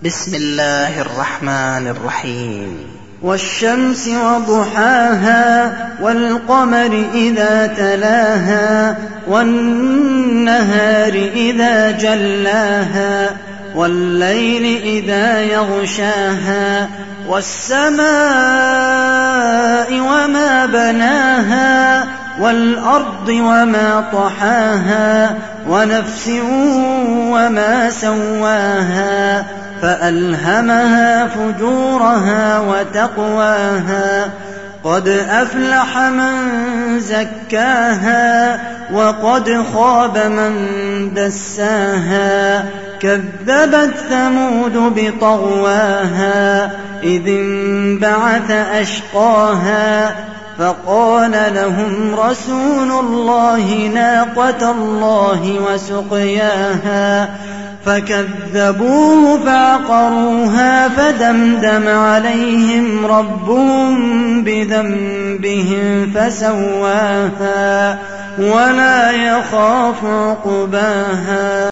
بسم الله الرحمن الرحيم. والشمس وضحاها والقمر إذا تلاها والنهار إذا جلاها والليل إذا يغشاها والسماء وما بناها والأرض وما طحاها ونفس وما سواها فألهمها فجورها وتقواها قد أفلح من زكاها وقد خاب من دساها كذبت ثمود بطغواها إذ انبعث أشقاها فقال لهم رسول الله ناقة الله وسقياها فكذبوه فعقروها فدمدم عليهم ربهم بذنبهم فسواها ولا يخاف عقباها.